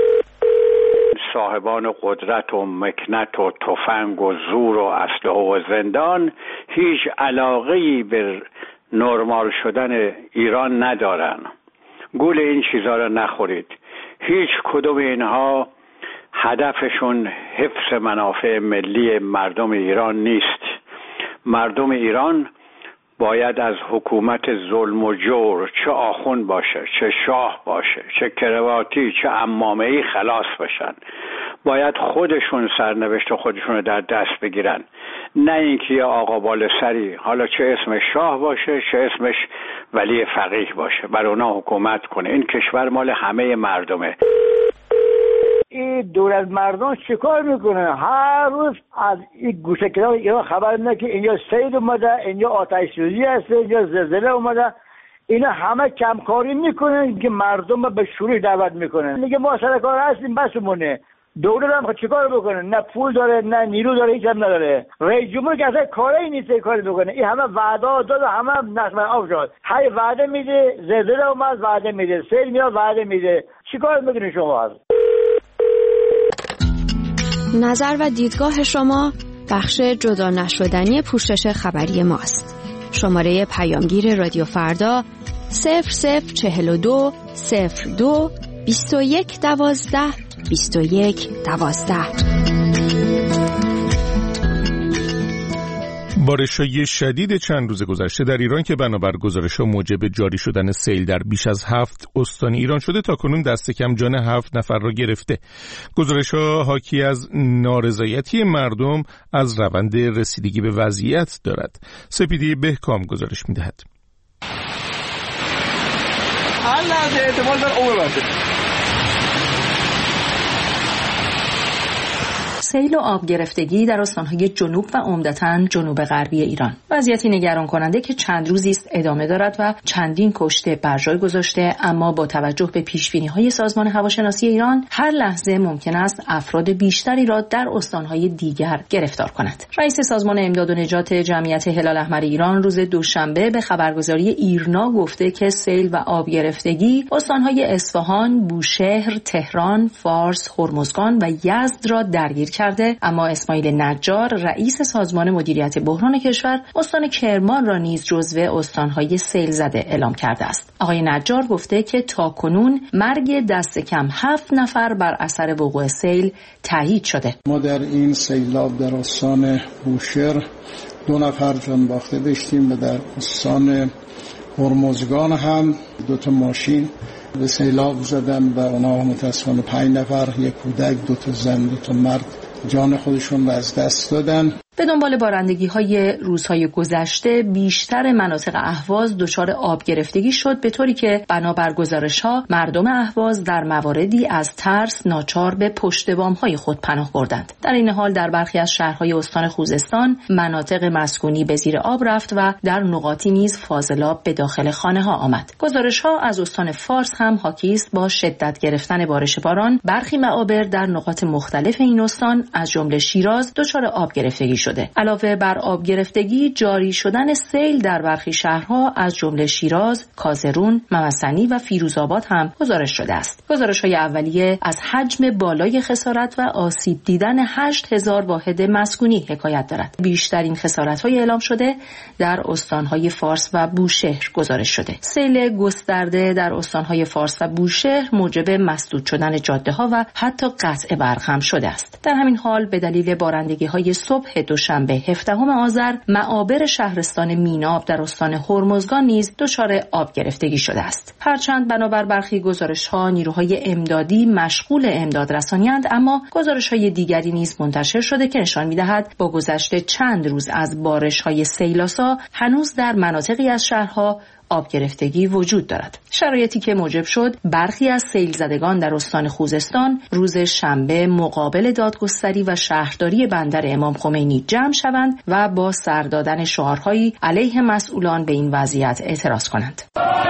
Speaker 22: صاحبان قدرت و مکنت و تفنگ و زور و اسلحه و زندان هیچ علاقه‌ای به نرمال شدن ایران ندارن. گول این چیزا را نخورید. هیچ کدوم اینها هدفشون حفظ منافع ملی مردم ایران نیست. مردم ایران باید از حکومت ظلم و جور، چه آخوند باشه، چه شاه باشه، چه کرواتی، چه عمامه‌ای خلاص بشن. باید خودشون سرنوشت خودشون رو در دست بگیرن، نه اینکه یه آقا بالسری، حالا چه اسمش شاه باشه چه اسمش ولی فقیه باشه، بر اونا حکومت کنه. این کشور مال همه مردمه.
Speaker 23: این دولت مردم چیکار میکنه؟ هر روز از این گوشه کنار اینا خبر میده که اینجا سیل اومده، اینجا آتش سوزی هست، اینجا زلزله اومده. اینا همه کمکاری میکنن که مردم به شورش دعوت میکنن. میگه ما سرکار هستیم بسمونه. دولت هم چیکار بکنه؟ نه پول داره، نه نیرو داره، هیچ هم نداره. رئیس جمهور که اصلا کاری نیست کاری بکنه. این همه وعده داد و همه نقم آب شد. هی وعده میده، زلزله اومد وعده میده، سیل میاد وعده میده. چیکار میکنین شما؟
Speaker 2: نظر و دیدگاه شما بخش جدا نشدنی پوشش خبری ماست. شماره پیامگیر رادیو فردا 0042 02 21 12 21 12.
Speaker 1: بارش‌های شدید چند روز گذشته در ایران که بنابر گزارش‌ها موجب جاری شدن سیل در بیش از 7 استان ایران شده، تاکنون دست کم جان 7 نفر را گرفته. گزارش‌ها حاکی از نارضایتی مردم از روند رسیدگی به وضعیت دارد. سپیدی بهکام گزارش می‌دهد.
Speaker 3: سیل و آب گرفتگی در استان‌های جنوب و عمدتاً جنوب غربی ایران. وضعیتی نگران کننده که چند روزی است ادامه دارد و چندین کشته بر جای گذاشته، اما با توجه به پیش‌بینی‌های سازمان هواشناسی ایران هر لحظه ممکن است افراد بیشتری را در استان‌های دیگر گرفتار کند. رئیس سازمان امداد و نجات جمعیت هلال احمر ایران روز دوشنبه به خبرگزاری ایرنا گفته که سیل و آب گرفتگی استان‌های اصفهان، بوشهر، تهران، فارس، هرمزگان و یزد را درگیر کرده، اما اسماعیل نجار رئیس سازمان مدیریت بحران کشور استان کرمان را نیز جزو استان‌های سیل زده اعلام کرده است. آقای نجار گفته که تاکنون مرگ دست کم 7 نفر بر اثر وقوع سیل تایید شده.
Speaker 4: ما در این سیلاب در استان بوشهر 2 نفر جان باخته داشتیم و در استان هرمزگان هم 2 ماشین به سیلاب زدن و اونا متاسفانه 5 نفر، 1 کودک، 2 زن، 2 مرد جان خودشون رو از دست دادن.
Speaker 3: به دنبال بارندگی‌های روزهای گذشته بیشتر مناطق اهواز دچار آب گرفتگی شد، به طوری که بنابر گزارش‌ها مردم اهواز در مواردی از ترس ناچار به پشت بام‌های خود پناه بردند. در این حال در برخی از شهرهای استان خوزستان مناطق مسکونی به زیر آب رفت و در نقاطی نیز فاضلاب به داخل خانه‌ها آمد. گزارش‌ها از استان فارس هم حاکی است با شدت گرفتن بارش باران برخی معابر در نقاط مختلف این استان از جمله شیراز دچار آب گرفتگی شده. علاوه بر آب گرفتگی، جاری شدن سیل در برخی شهرها از جمله شیراز، کازرون، ممسنی و فیروزآباد هم گزارش شده است. گزارش‌های اولیه از حجم بالای خسارت و آسیب دیدن 8000 واحد مسکونی حکایت دارد. بیشترین خسارت‌های اعلام شده در استان‌های فارس و بوشهر گزارش شده. سیل گسترده در استان‌های فارس و بوشهر موجب مسدود شدن جاده‌ها و حتی قطع برق هم شده است. در همین حال به دلیل بارندگی‌های صبح دوشنبه 17 آذر معابر شهرستان میناب در استان هرمزگان نیز دچار آب گرفتگی شده است. هرچند بنابر برخی گزارش‌ها نیروهای امدادی مشغول امداد رسانی‌اند، اما گزارش‌های دیگری نیز منتشر شده که نشان می‌دهد با گذشت چند روز از بارش‌های سیل‌آسا هنوز در مناطقی از شهرها آب گرفتگی وجود دارد. شرایطی که موجب شد برخی از سیل زدگان در استان خوزستان روز شنبه مقابل دادگستری و شهرداری بندر امام خمینی جمع شوند و با سر دادن شعارهایی علیه مسئولان به این وضعیت اعتراض کنند.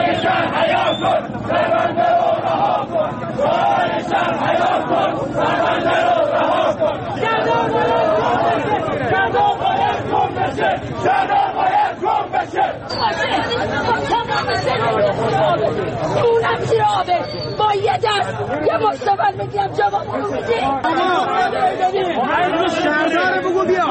Speaker 5: اونم زیر آبه با یه دست یه مستقل میگیم جواب رو میدیم.
Speaker 24: شهردار بگو بیا.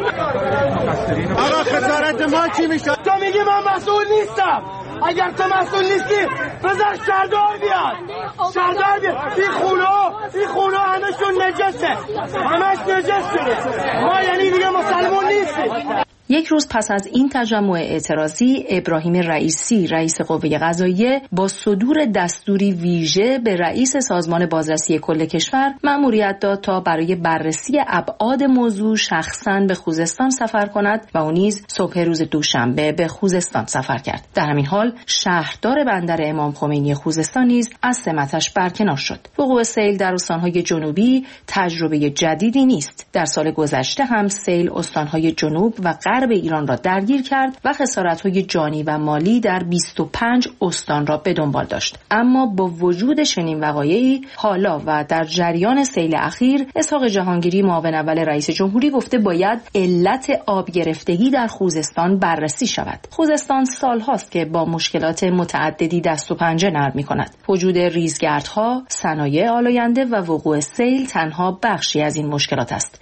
Speaker 24: آقا خسارت ما چی میشه؟ تو میگی من مسئول نیستم. اگر تو مسئول نیستی بذار شهردار بیاد. شهردار بیاد. این خونه همشون نجسه. همش نجس شده. ما یعنی دیگه مسلمون نیستیم.
Speaker 3: یک روز پس از این تجمع اعتراضی، ابراهیم رئیسی رئیس قوه قضاییه با صدور دستوری ویژه به رئیس سازمان بازرسی کل کشور مأموریت داد تا برای بررسی ابعاد موضوع شخصاً به خوزستان سفر کند و او نیز صبح روز دوشنبه به خوزستان سفر کرد. در همین حال شهردار بندر امام خمینی خوزستان نیز از سمتش برکنار شد. وقوع سیل در استان‌های جنوبی تجربه جدیدی نیست. در سال گذشته هم سیل استان‌های جنوب و غرب ایران را درگیر کرد و خسارت‌های جانی و مالی در 25 استان را به دنبال داشت. اما با وجود چنین وقایعی حالا و در جریان سیل اخیر، اسحاق جهانگیری معاون اول رئیس جمهوری گفته باید علت آب گرفتگی در خوزستان بررسی شود. خوزستان سال‌هاست که با مشکلات متعددی دست و پنجه نرم می‌کند. وجود ریزگردها، صنایع آلاینده و وقوع سیل تنها بخشی از این مشکلات است.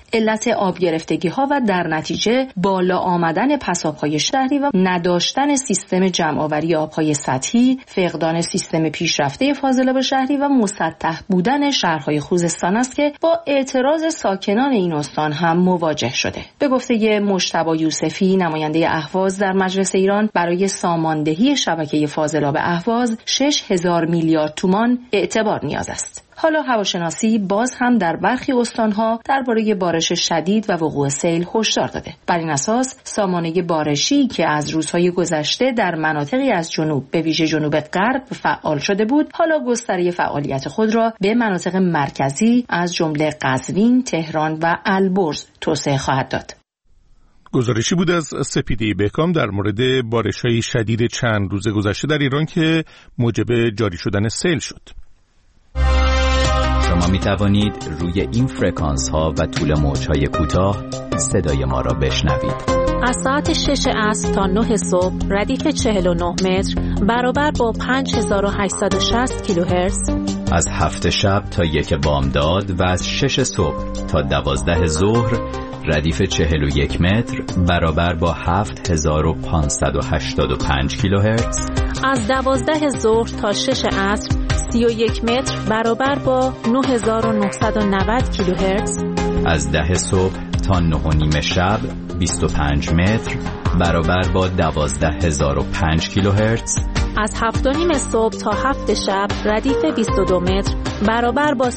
Speaker 3: علت آب گرفتگی ها و در نتیجه بالا آمدن پساب‌های شهری و نداشتن سیستم جمع‌آوری آب‌های سطحی، فقدان سیستم پیشرفته فاضلاب شهری و مسطح بودن شهرهای خوزستان است که با اعتراض ساکنان این استان هم مواجه شده. به گفته مجتبی یوسفی، نماینده اهواز در مجلس ایران، برای ساماندهی شبکه فاضلاب اهواز 6000 میلیارد تومان اعتبار نیاز است. حالا هواشناسی باز هم در برخی استانها درباره بارش شدید و وقوع سیل هشدار داده. بر این اساس سامانه بارشی که از روزهای گذشته در مناطقی از جنوب به ویژه جنوب غرب فعال شده بود، حالا گستره فعالیت خود را به مناطق مرکزی از جمله قزوین، تهران و البرز توسعه خواهد داد.
Speaker 1: گزارشی بود از سپیده بهکام در مورد بارش‌های شدید چند روز گذشته در ایران که موجب جاری شدن سیل شد.
Speaker 6: شما می توانید روی این فرکانس ها و طول موج های کوتاه صدای ما را بشنوید.
Speaker 7: از ساعت 6 عصر تا 9 صبح ردیف 49 متر برابر با 5860 کیلوهرتز.
Speaker 6: از 7 شب تا 1 بامداد و از 6 صبح تا 12 ظهر ردیف 41 متر برابر با 7585 کیلوهرتز.
Speaker 7: از 12 ظهر تا 6 عصر 31 متر برابر با 9990 کیلوهرتز.
Speaker 6: از 10 صبح تا 9:30 شب 25 متر برابر با 12005 کیلوهرتز.
Speaker 7: از 7:30 صبح تا 7 شب ردیف 22 متر برابر با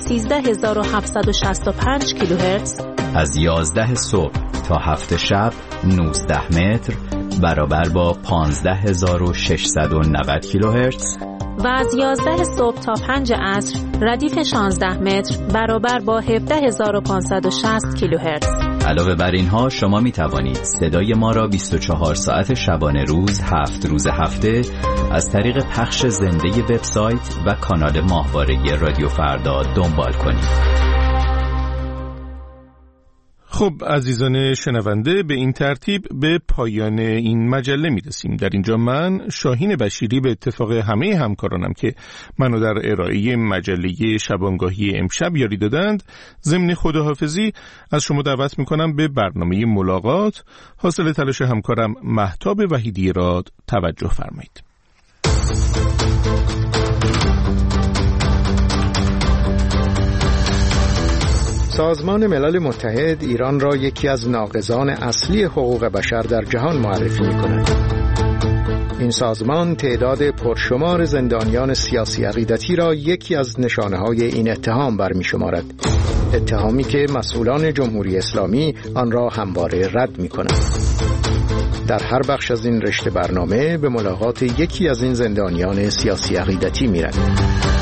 Speaker 7: 13765 کیلوهرتز.
Speaker 6: از 11 صبح تا 7 شب 19 متر برابر با 15690 کیلوهرتز.
Speaker 7: و از 11 صبح تا 5 عصر ردیف 16 متر برابر با 17560 کیلوهرتز.
Speaker 6: علاوه بر اینها شما می توانید صدای ما را 24 ساعت شبانه روز 7 روز هفته از طریق پخش زنده وبسایت و کانال ماهواره رادیو فردا دنبال کنید.
Speaker 1: خب عزیزان شنونده، به این ترتیب به پایان این مجله میرسیم. در اینجا من شاهین بشیری به اتفاق همه همکارانم که منو در ارائه مجله شبانگاهی امشب یاری دادند ضمن خداحافظی از شما دعوت میکنم به برنامه ملاقات حاصل تلاش همکارم مهتاب وحیدی را توجه فرمایید.
Speaker 8: سازمان ملل متحد ایران را یکی از ناقضان اصلی حقوق بشر در جهان معرفی می‌کند. این سازمان تعداد پرشمار زندانیان سیاسی عقیدتی را یکی از نشانه‌های این اتهام برمی‌شمارد. اتهامی که مسئولان جمهوری اسلامی آن را همواره رد می‌کنند. در هر بخش از این رشته برنامه به ملاقات یکی از این زندانیان سیاسی عقیدتی می‌رویم.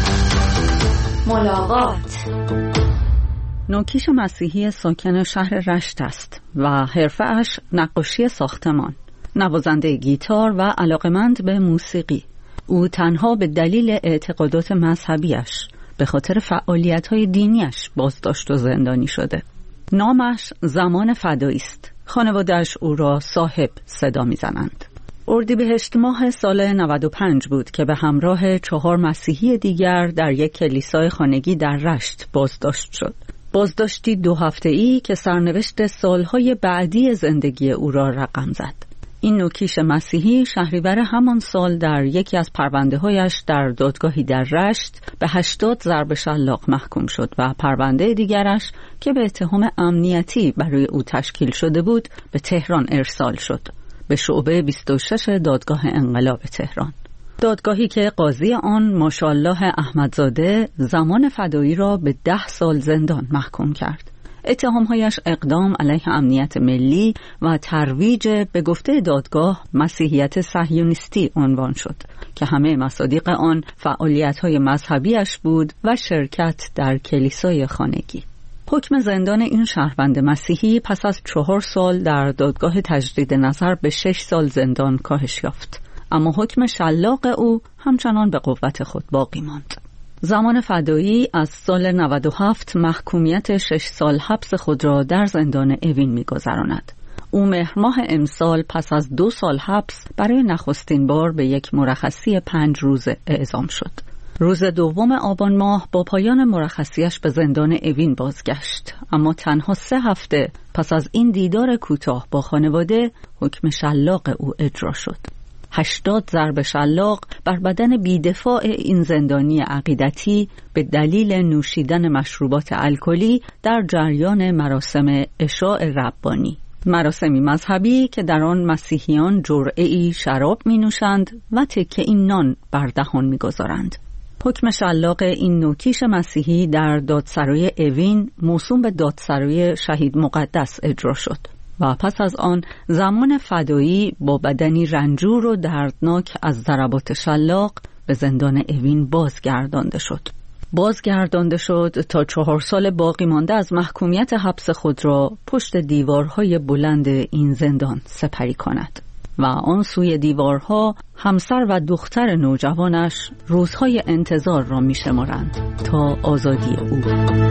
Speaker 2: ملاقات.
Speaker 9: نوکیش مسیحی ساکن شهر رشت است و حرفه‌اش نقاشی ساختمان، نوازنده گیتار و علاقمند به موسیقی. او تنها به دلیل اعتقادات مذهبیش به خاطر فعالیت‌های دینیش بازداشت و زندانی شده. نامش زمان فدایی است. خانواده‌اش او را صاحب صدا می‌زنند. اردیبهشت ماه سال 95 بود که به همراه 4 مسیحی دیگر در یک کلیسای خانگی در رشت بازداشت شد. بازداشتی 2 هفته‌ای که سرنوشت سالهای بعدی زندگی او را رقم زد. این نوکیش مسیحی شهریور همان سال در یکی از پرونده‌هایش در دادگاهی در رشت به 80 ضرب شلاق محکوم شد و پرونده دیگرش که به اتهام امنیتی برای او تشکیل شده بود به تهران ارسال شد، به شعبه 26 دادگاه انقلاب تهران. دادگاهی که قاضی آن ماشاءالله احمدزاده زمان فدایی را به 10 سال زندان محکوم کرد. اتهامهایش اقدام علیه امنیت ملی و ترویج به گفته دادگاه مسیحیت صهیونیستی عنوان شد که همه مصادیق آن فعالیت‌های مذهبیش بود و شرکت در کلیسای خانگی. حکم زندان این شهروند مسیحی پس از 4 سال در دادگاه تجدید نظر به 6 سال زندان کاهش یافت، اما حکم شلاق او همچنان به قوت خود باقی ماند. زمان فدایی از سال 97 محکومیت 6 سال حبس خود را در زندان اوین می‌گذراند. او مهر ماه امسال پس از 2 سال حبس برای نخستین بار به یک مرخصی 5 روزه اعزام شد. روز 2 آبان ماه با پایان مرخصیش به زندان اوین بازگشت، اما تنها 3 هفته پس از این دیدار کوتاه با خانواده حکم شلاق او اجرا شد. 80 ضرب شلاق بر بدن بی‌دفاع این زندانی عقیدتی به دلیل نوشیدن مشروبات الکلی در جریان مراسم عشاء ربانی، مراسمی مذهبی که در آن مسیحیان جرعه‌ای شراب می‌نوشند و تکه نان بر دهان می‌گذارند. حکم شلاق این نوکیش مسیحی در دادسرای اوین موسوم به دادسرای شهید مقدس اجرا شد و پس از آن زمان فدایی با بدنی رنجور و دردناک از ضربات شلاق به زندان اوین بازگردانده شد تا 4 سال باقی مانده از محکومیت حبس خود را پشت دیوارهای بلند این زندان سپری کند و آن سوی دیوارها همسر و دختر نوجوانش روزهای انتظار را می‌شمارند تا آزادی او.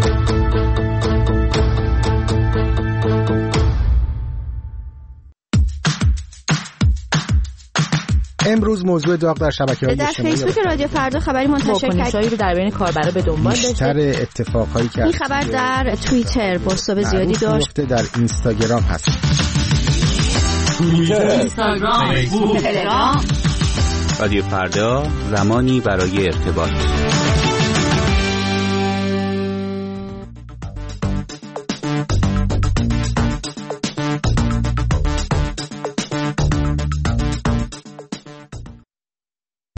Speaker 8: امروز موضوع داغ در شبکه‌های اجتماعی
Speaker 2: در فیسبوک رادیو فردا خبری منتشر کرد
Speaker 11: رو در بین کاربرا به دنبال داشته.
Speaker 8: بیشتر اتفاقایی که
Speaker 2: این خبر در توییتر بازتاب زیادی داشت.
Speaker 8: در اینستاگرام هست.
Speaker 6: اینستاگرام، تلگرام. رادیو فردا، زمانی برای ارتباط.